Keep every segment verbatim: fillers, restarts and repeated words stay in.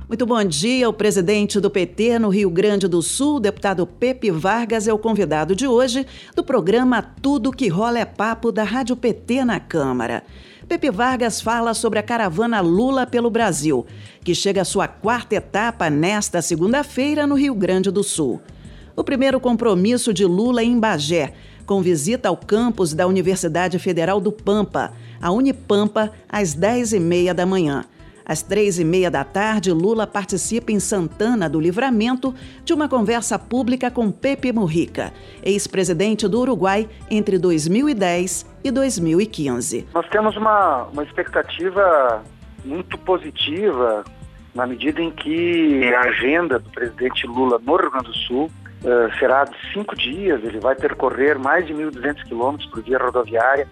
Muito bom dia. O presidente do P T no Rio Grande do Sul, deputado Pepe Vargas, é o convidado de hoje do programa Tudo que Rola é Papo da Rádio P T na Câmara. Pepe Vargas fala sobre a caravana Lula pelo Brasil, que chega à sua quarta etapa nesta segunda-feira no Rio Grande do Sul. O primeiro compromisso de Lula é em Bagé, com visita ao campus da Universidade Federal do Pampa, a Unipampa, às dez e meia da manhã. Às três e meia da tarde, Lula participa em Santana do Livramento de uma conversa pública com Pepe Mujica, ex-presidente do Uruguai entre dois mil e dez e dois mil e quinze. Nós temos uma, uma expectativa muito positiva na medida em que a agenda do presidente Lula no Rio Grande do Sul uh, será de cinco dias. Ele vai percorrer mais de mil e duzentos quilômetros por via rodoviária,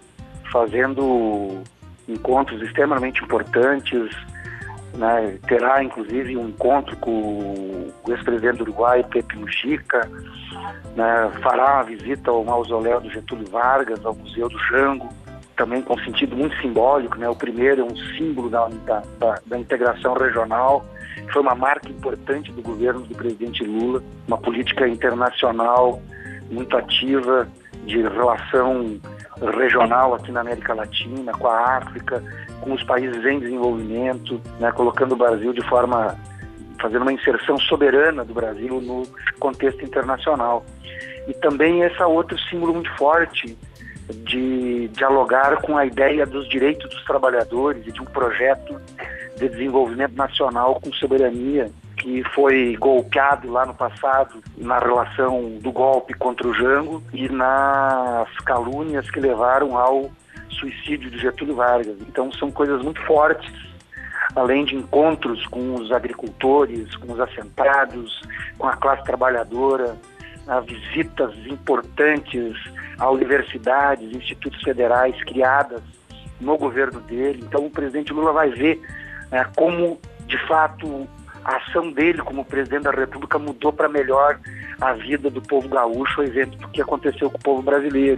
fazendo encontros extremamente importantes. Né, terá inclusive um encontro com o ex-presidente do Uruguai, Pepe Mujica, né, fará a visita ao mausoléu do Getúlio Vargas, ao Museu do Jango, também com sentido muito simbólico, né, o primeiro é um símbolo da, da, da, da integração regional, foi uma marca importante do governo do presidente Lula, uma política internacional muito ativa de relação regional aqui na América Latina, com a África, com os países em desenvolvimento, né, colocando o Brasil de forma, fazendo uma inserção soberana do Brasil no contexto internacional. E também esse outro símbolo muito forte de dialogar com a ideia dos direitos dos trabalhadores e de um projeto de desenvolvimento nacional com soberania, que foi golpeado lá no passado na relação do golpe contra o Jango e nas calúnias que levaram ao suicídio de Getúlio Vargas. Então são coisas muito fortes, além de encontros com os agricultores, com os assentados, com a classe trabalhadora, visitas importantes a universidades, institutos federais criadas no governo dele. Então o presidente Lula vai ver né, como, de fato, a ação dele como presidente da República mudou para melhor a vida do povo gaúcho, o exemplo do que aconteceu com o povo brasileiro.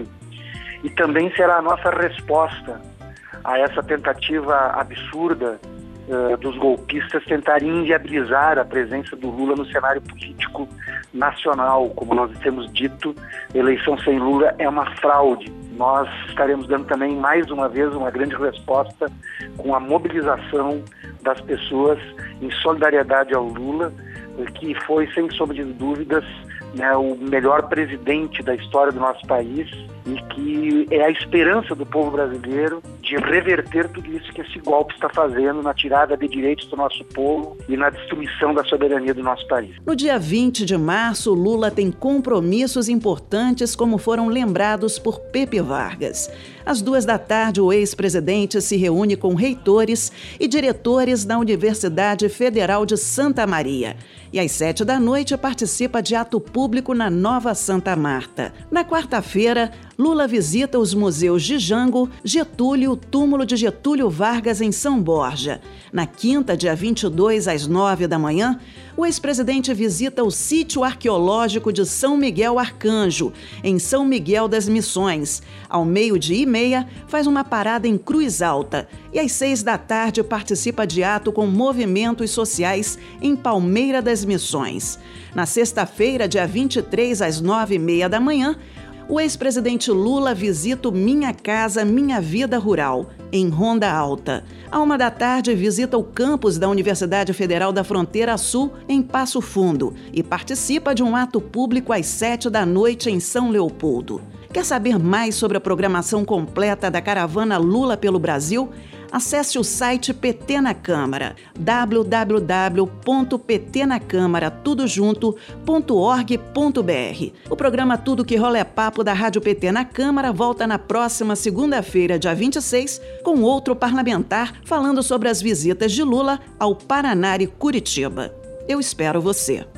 E também será a nossa resposta a essa tentativa absurda uh, dos golpistas tentarem inviabilizar a presença do Lula no cenário político nacional. Como nós temos dito, eleição sem Lula é uma fraude. Nós estaremos dando também, mais uma vez, uma grande resposta com a mobilização das pessoas em solidariedade ao Lula, que foi, sem sombra de dúvidas, né, o melhor presidente da história do nosso país e que é a esperança do povo brasileiro de reverter tudo isso que esse golpe está fazendo na tirada de direitos do nosso povo e na destruição da soberania do nosso país. No dia vinte de março, Lula tem compromissos importantes como foram lembrados por Pepe Vargas. Às duas da tarde, o ex-presidente se reúne com reitores e diretores da Universidade Federal de Santa Maria. E às sete da noite participa de ato público na Nova Santa Marta. Na quarta-feira, Lula visita os museus de Jango, Getúlio e o túmulo de Getúlio Vargas em São Borja. Na quinta, dia vinte e dois, às nove da manhã, o ex-presidente visita o sítio arqueológico de São Miguel Arcanjo, em São Miguel das Missões. Ao meio-dia e meia, faz uma parada em Cruz Alta. E às seis da tarde, participa de ato com movimentos sociais em Palmeira das Missões. Na sexta-feira, dia vinte e três, às nove e meia da manhã, o ex-presidente Lula visita o Minha Casa Minha Vida Rural, em Ronda Alta. À uma da tarde, visita o campus da Universidade Federal da Fronteira Sul, em Passo Fundo, e participa de um ato público às sete da noite em São Leopoldo. Quer saber mais sobre a programação completa da caravana Lula pelo Brasil? Acesse o site P T na Câmara, w w w ponto p t na câmara tudo junto ponto org ponto b r. O programa Tudo que Rola é Papo da Rádio P T na Câmara volta na próxima segunda-feira, dia vinte e seis, com outro parlamentar falando sobre as visitas de Lula ao Paraná e Curitiba. Eu espero você.